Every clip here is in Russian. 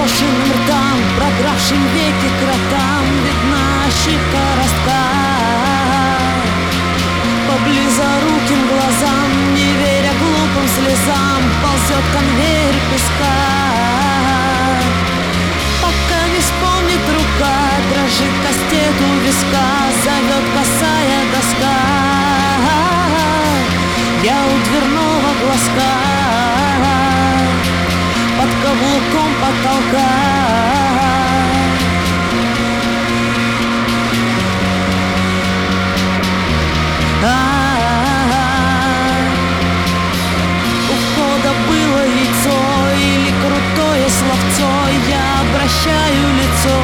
Перекошенным ртам, програвшим веки кротам видна ошибка ростка. По близоруким глазам, не веря глупым слезам, ползет конвейер песка. Пока не вспомнит рука, дрожит кастет у виска, зовет косая доска. Я у дверного глазка, под каблуком потолка. У входа было яйцо или крутое словцо, я обращаю лицо.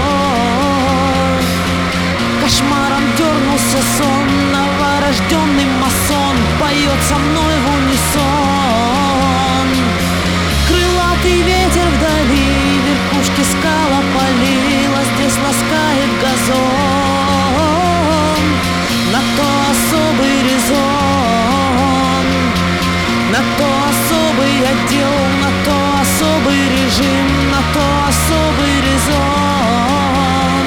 Кошмаром дернулся сон, новорожденный масон поет со мной в унисон. Крылатый ветер вдали, верхушки скал опалила, здесь ласкает газон. На то особый резон, на то особый отдел, на то особый режим, на то особый резон.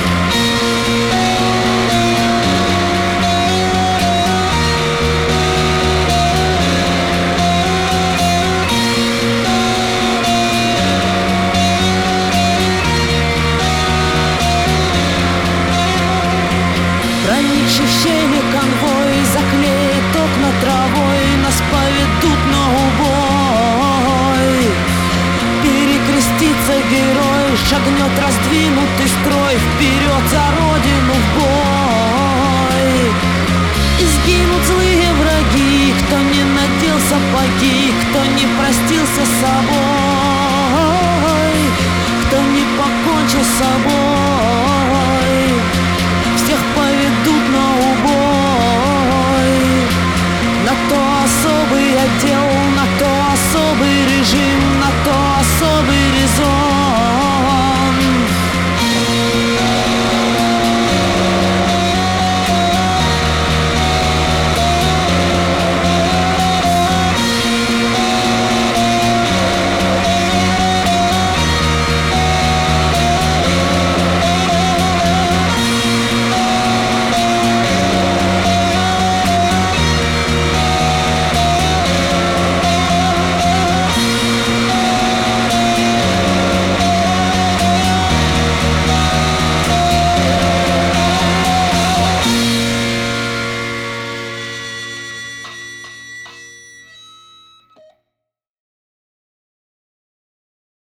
Проникший в щели конвой заклеит окна травой, нас поведут на убой. Перекрестится герой, шагнет раздвинутый строй, вперед за родину в бой. И сгинут злые враги, кто не надел сапоги, кто не простился с собой, кто не покончил с собой. Всех поведут на убой. На то особый отдел, на то особый режим,